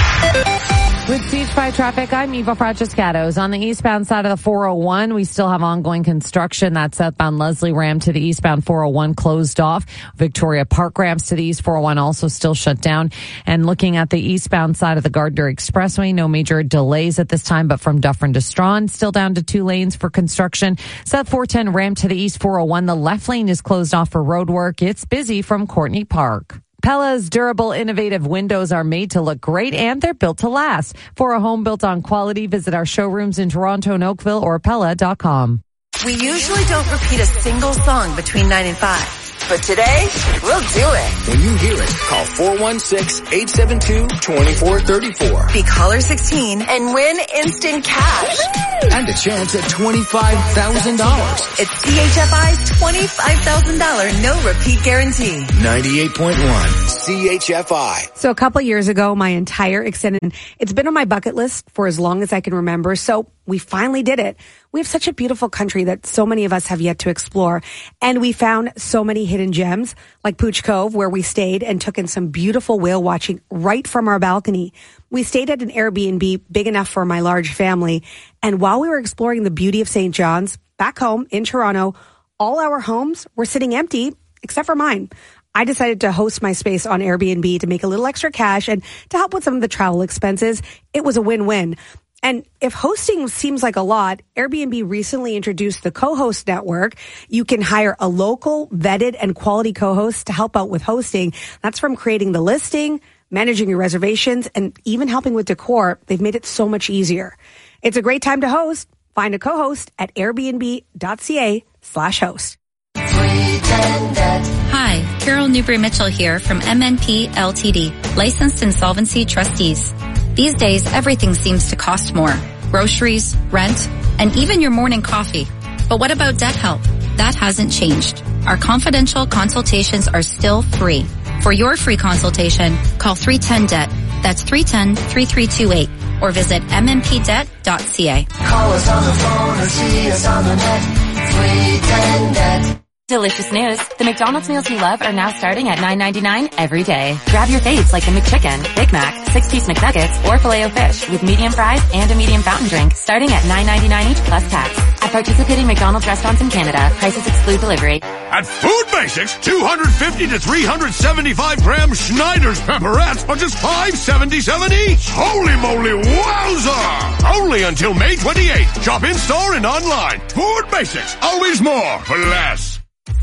With Beach by Traffic, I'm Eva Francescatos. On the eastbound side of the four oh one, we still have ongoing construction. That southbound Leslie Ram to the eastbound four oh one closed off. Victoria Park ramps to the east four oh one also still shut down. And looking at the eastbound side of the Gardner Expressway, no major delays at this time, but from Dufferin to Strawn, still down to two lanes for construction. South four ten ramp to the east four oh one, the left lane is closed off for road work. It's busy from Courtney Park. Pella's durable, innovative windows are made to look great, and they're built to last. For a home built on quality, visit our showrooms in Toronto and Oakville or Pella dot com. We usually don't repeat a single song between nine and five. But today, we'll do it. When you hear it, call four one six, eight seven two, two four three four. Be caller sixteen and win instant cash. And a chance at twenty-five thousand dollars. It's C H F I's twenty-five thousand dollars no repeat guarantee. ninety-eight point one C H F I. So a couple years ago, my entire extended, it's been on my bucket list for as long as I can remember. So we finally did it. We have such a beautiful country that so many of us have yet to explore. And we found so many hidden gems like Pooch Cove, where we stayed and took in some beautiful whale watching right from our balcony. We stayed at an Airbnb big enough for my large family. And while we were exploring the beauty of Saint John's, back home in Toronto, all our homes were sitting empty except for mine. I decided to host my space on Airbnb to make a little extra cash and to help with some of the travel expenses. It was a win-win. And if hosting seems like a lot, Airbnb recently introduced the co-host network. You can hire a local, vetted, and quality co-host to help out with hosting. That's from creating the listing, managing your reservations, and even helping with decor. They've made it so much easier. It's a great time to host. Find a co-host at airbnb.ca slash host. Hi, Carol Newbury-Mitchell here from M N P L T D, Licensed Insolvency Trustees. These days, everything seems to cost more. Groceries, rent, and even your morning coffee. But what about debt help? That hasn't changed. Our confidential consultations are still free. For your free consultation, call three one zero D E B T. That's three one zero, three three two eight. Or visit m n p debt dot c a. Call us on the phone or see us on the net. three one zero D E B T. Delicious news. The McDonald's meals you love are now starting at nine ninety-nine every day. Grab your faves like the McChicken, Big Mac, six-piece McNuggets, or Filet-O-Fish with medium fries and a medium fountain drink starting at nine ninety-nine each plus tax. At participating McDonald's restaurants in Canada, prices exclude delivery. At Food Basics, two fifty to three seventy-five gram Schneider's pepperettes are just five seventy-seven each. Holy moly, wowza! Only until May twenty-eighth. Shop in-store and online. Food Basics, always more for less.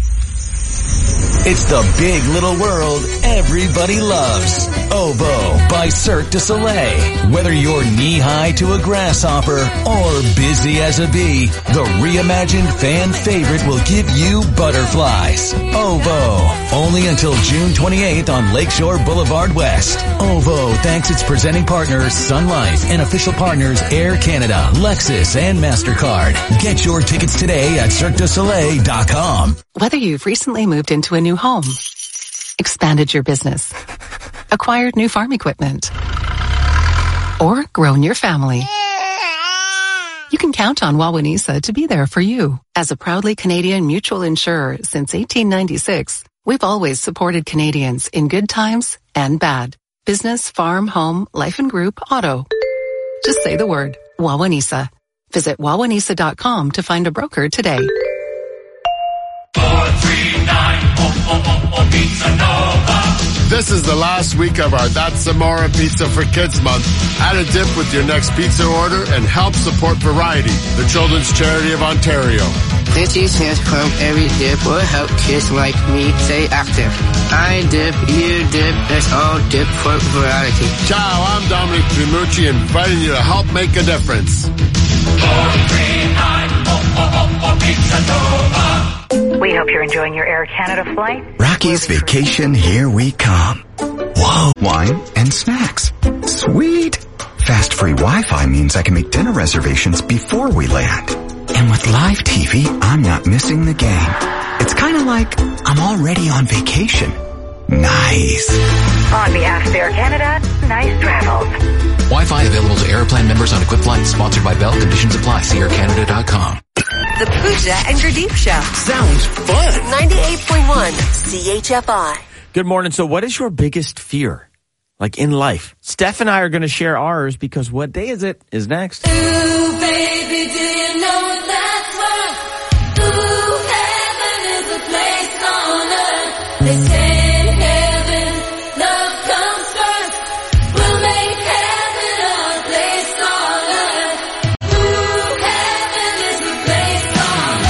It's the big little world everybody loves. Ovo by Cirque du Soleil. Whether you're knee-high to a grasshopper or busy as a bee, the reimagined fan favorite will give you butterflies. Ovo. Only until June twenty-eighth on Lakeshore Boulevard West. Ovo thanks its presenting partners Sun Life and official partners Air Canada, Lexus, and MasterCard. Get your tickets today at cirque du soleil dot com. Whether you've recently moved into a new home, expanded your business, acquired new farm equipment, or grown your family, you can count on Wawanesa to be there for you. As a proudly Canadian mutual insurer since eighteen ninety-six, we've always supported Canadians in good times and bad. Business, farm, home, life and group, auto. Just say the word, Wawanesa. Visit wawanesa dot com to find a broker today. This is the last week of our That's Zamora Pizza for Kids month. Add a dip with your next pizza order and help support Variety, the children's charity of Ontario. Lindsay's Hands Club every dip will help kids like me stay active. I dip, you dip, let's all dip for variety. Ciao, I'm Dominic Primucci inviting you to help make a difference. We hope you're enjoying your Air Canada flight. Rocky's Vacation, here we come. Whoa, wine and snacks. Sweet. Fast free Wi-Fi means I can make dinner reservations before we land. And with live T V, I'm not missing the game. It's kind of like I'm already on vacation. Nice. On behalf of Air Canada, nice travels. Wi-Fi available to Airplan members on equipped flights. Sponsored by Bell. Conditions apply. See air canada dot com. The Pooja and Gurdeep Show. Sounds fun. ninety-eight point one C H F I. Good morning. So what is your biggest fear, like in life? Steph and I are going to share ours because what day is it is next. Ooh, baby, do you know that's what? Ooh, heaven is a place on earth. They say in heaven, love comes first. We'll make heaven a place on earth. Ooh, heaven is a place on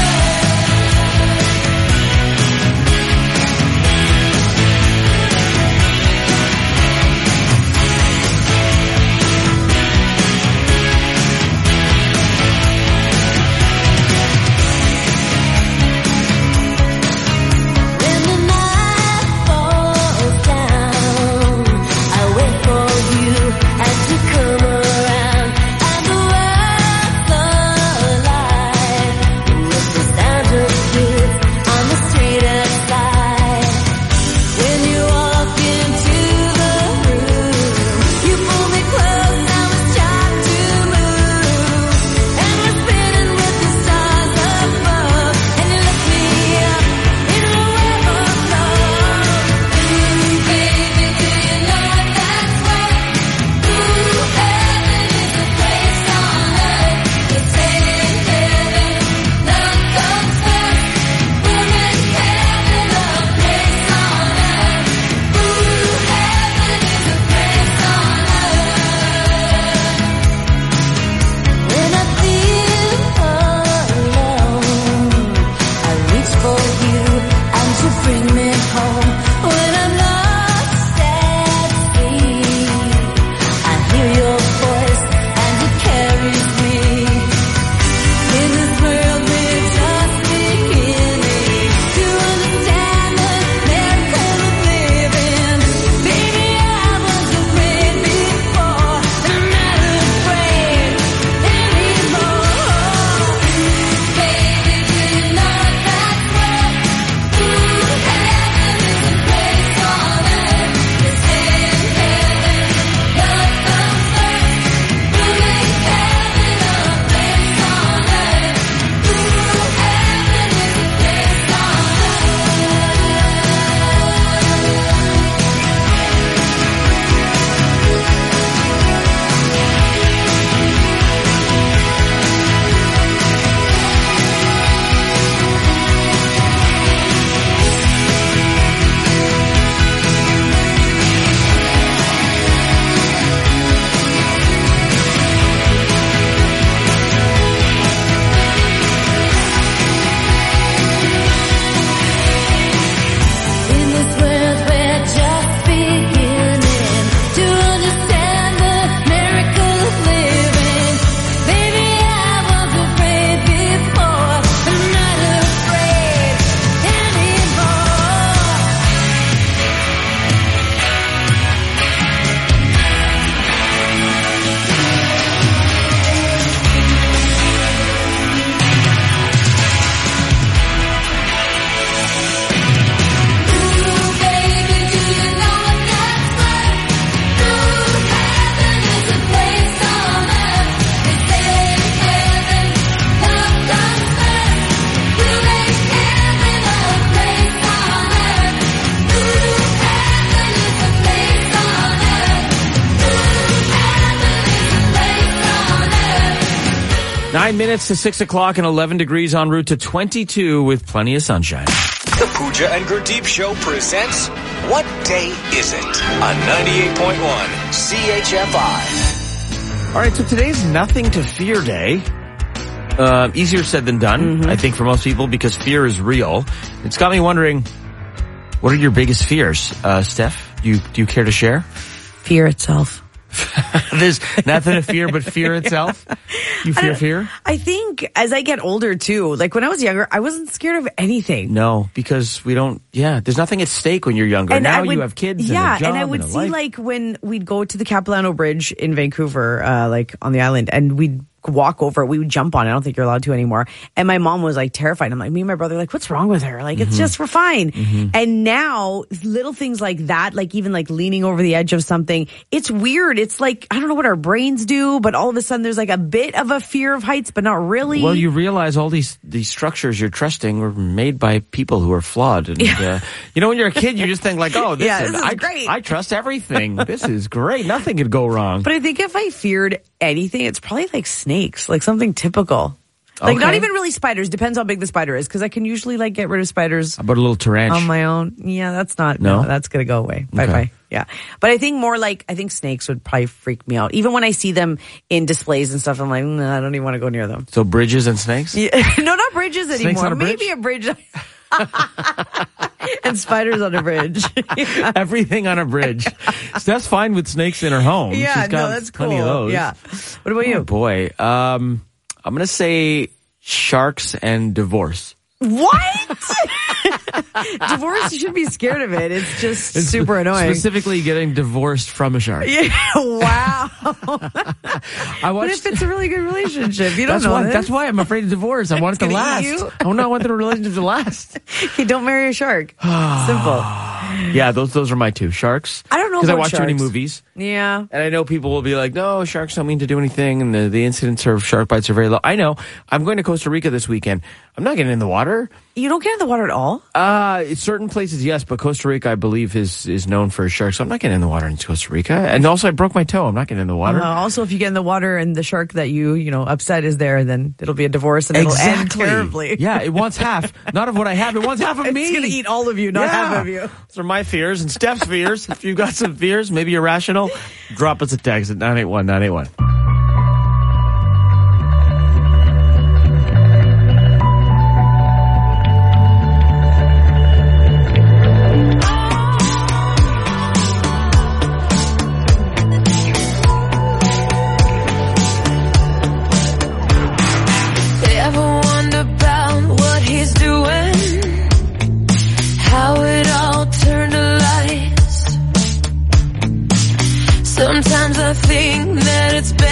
Nine minutes to six o'clock and eleven degrees en route to twenty-two with plenty of sunshine. The Pooja and Gurdeep Show presents What Day Is It? On ninety-eight point one C H F I. All right, so today's Nothing to Fear Day. Uh, easier said than done, Mm-hmm. I think, for most people because fear is real. It's got me wondering, what are your biggest fears? Uh, Steph, do you, do you care to share? Fear itself. There's nothing to fear but fear itself. You fear fear? I think as I get older too, like when I was younger, I wasn't scared of anything. No, because we don't, yeah, there's nothing at stake when you're younger. And now I would- you have kids yeah, and a job and I would and a see life. like when we'd go to the Capilano Bridge in Vancouver, uh, like on the island, and we'd walk over it, we would jump on it. I don't think you're allowed to anymore. And my mom was like terrified. I'm like, me and my brother are like, what's wrong with her? Like, it's Mhm. just, we're fine. Mhm. And now little things like that, like even like leaning over the edge of something, it's weird. It's like, I don't know what our brains do, but all of a sudden there's like a bit of a fear of heights, but not really. Well, you realize all these these structures you're trusting were made by people who are flawed. And, uh, you know, when you're a kid, you just think like, oh, this, Yeah, is, this is I, great. I trust everything. This is great. Nothing could go wrong. But I think if I feared anything, it's probably like snakes, like something typical. Like not Okay. even really spiders. Depends how big the spider is, because I can usually like get rid of spiders How about a little tarantula? on my own. Yeah, that's not. No, No? that's gonna go away. Bye Okay. bye. Yeah, but I think more like I think snakes would probably freak me out. Even when I see them in displays and stuff, I'm like, nah, I don't even want to go near them. So bridges and snakes? Yeah. No, not bridges Snakes anymore. on a bridge? Maybe a bridge. And spiders on a bridge. Everything on a bridge. Steph's fine with snakes in her home. Yeah, She's got no, that's plenty cool. of those. Yeah. What about Oh, you? boy. Um, I'm going to say sharks and divorce. What? Divorce, you should be scared of it. It's just It's super annoying. Specifically getting divorced from a shark. Yeah, wow. I What watched, if it's a really good relationship? You don't that's know why, this. that's why I'm afraid of divorce. I want it to gonna eat last. you. I don't want the relationship to last. Okay, don't marry a shark. Simple. Yeah, those those are my two. Sharks. I don't know Because I about watch too many sharks. movies. Yeah. And I know people will be like, no, sharks don't mean to do anything, and the, the incidence of shark bites are very low. I know. I'm going to Costa Rica this weekend. I'm not getting in the water. You don't get in the water at all? Uh, certain places, yes, but Costa Rica, I believe, is is known for sharks. So I'm not getting in the water in Costa Rica. And also, I broke my toe. I'm not getting in the water. Uh, also, if you get in the water and the shark that you, you know, upset is there, then it'll be a divorce and it'll end Exactly. terribly. Yeah, it wants half. Not of what I have. It wants half of me. It's going to eat all of you, not Yeah. half of you. Those are my fears and Steph's fears. If you've got some fears, maybe irrational, drop us a text at nine eight one nine eight one. Ever wonder about what he's doing? How it all turned to lies? Sometimes I think that it's better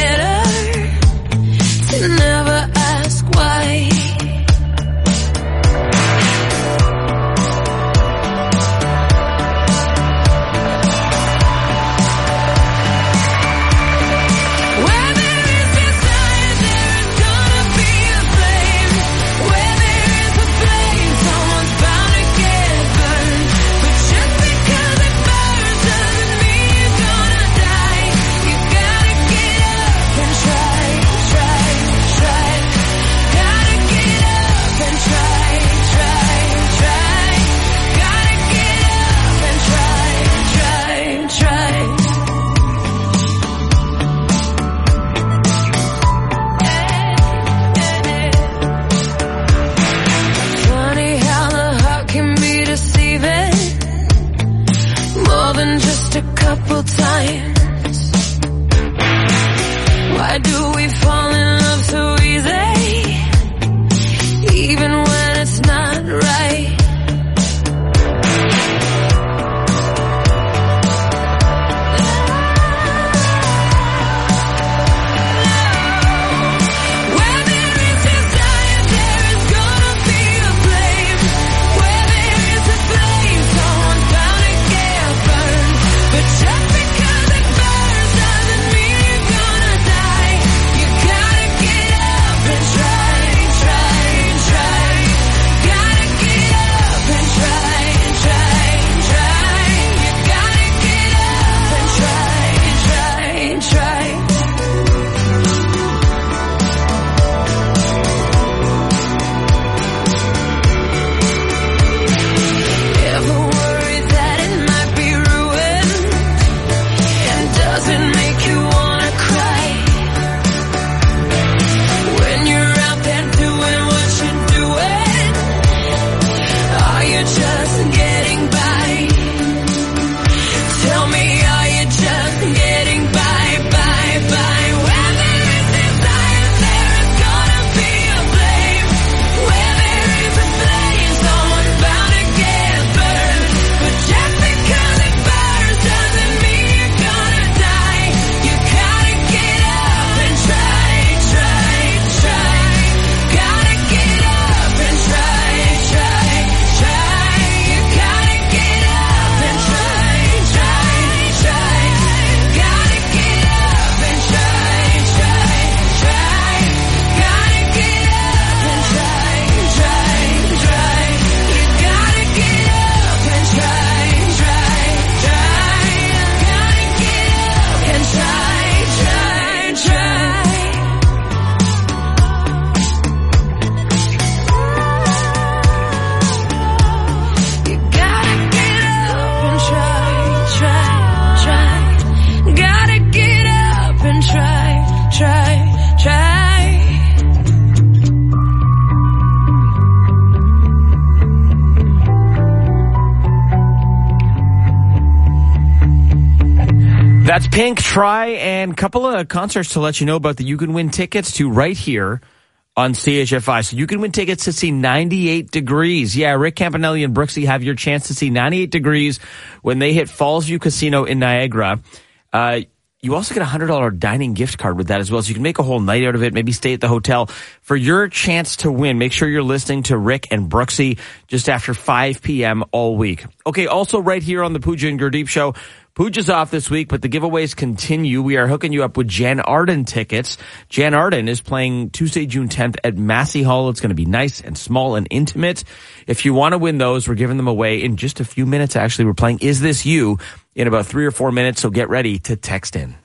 That's Pink, Try, and a couple of concerts to let you know about that you can win tickets to right here on C H F I. So you can win tickets to see ninety-eight degrees. Yeah, Rick Campanelli and Brooksy have your chance to see ninety-eight degrees when they hit Fallsview Casino in Niagara. Uh, you also get a one hundred dollars dining gift card with that as well. So you can make a whole night out of it, maybe stay at the hotel. For your chance to win, make sure you're listening to Rick and Brooksy just after five p.m. all week. Okay, also right here on the Pooja and Gurdeep Show, Pooja's off this week, but the giveaways continue. We are hooking you up with Jan Arden tickets. Jan Arden is playing Tuesday, June tenth at Massey Hall. It's going to be nice and small and intimate. If you want to win those, we're giving them away in just a few minutes. Actually, we're playing Is This You in about three or four minutes, so get ready to text in.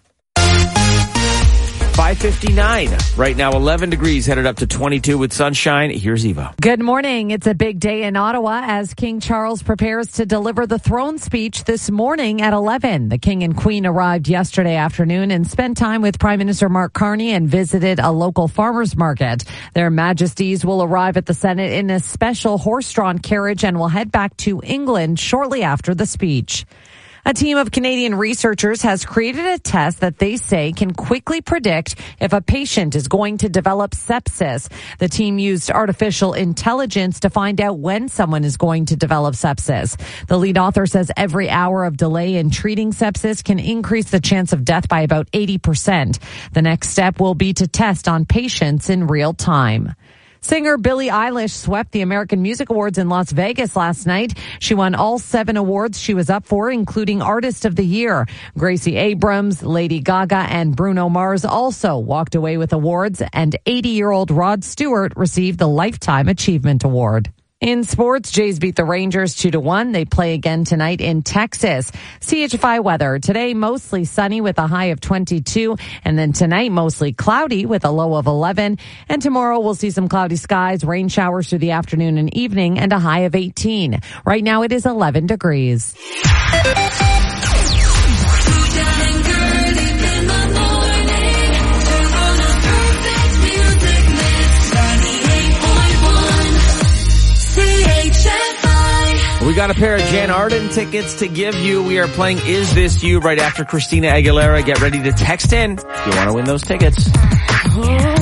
five fifty-nine. Right now, eleven degrees, headed up to twenty-two with sunshine. Here's Eva. Good morning. It's a big day in Ottawa as King Charles prepares to deliver the throne speech this morning at eleven. The King and Queen arrived yesterday afternoon and spent time with Prime Minister Mark Carney and visited a local farmers market. Their Majesties will arrive at the Senate in a special horse-drawn carriage and will head back to England shortly after the speech. A team of Canadian researchers has created a test that they say can quickly predict if a patient is going to develop sepsis. The team used artificial intelligence to find out when someone is going to develop sepsis. The lead author says every hour of delay in treating sepsis can increase the chance of death by about eighty percent. The next step will be to test on patients in real time. Singer Billie Eilish swept the American Music Awards in Las Vegas last night. She won all seven awards she was up for, including Artist of the Year. Gracie Abrams, Lady Gaga, and Bruno Mars also walked away with awards, and eighty-year-old Rod Stewart received the Lifetime Achievement Award. In sports, Jays beat the Rangers two to one. They play again tonight in Texas. C H F I weather. Today, mostly sunny with a high of twenty-two. And then tonight, mostly cloudy with a low of eleven. And tomorrow, we'll see some cloudy skies, rain showers through the afternoon and evening, and a high of eighteen. Right now, it is eleven degrees. We got a pair of Jan Arden tickets to give you. We are playing Is This You right after Christina Aguilera. Get ready to text in if you want to win those tickets. I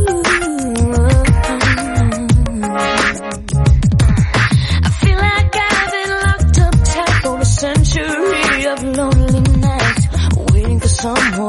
feel like I've been locked up tight for a century of lonely nights, waiting for someone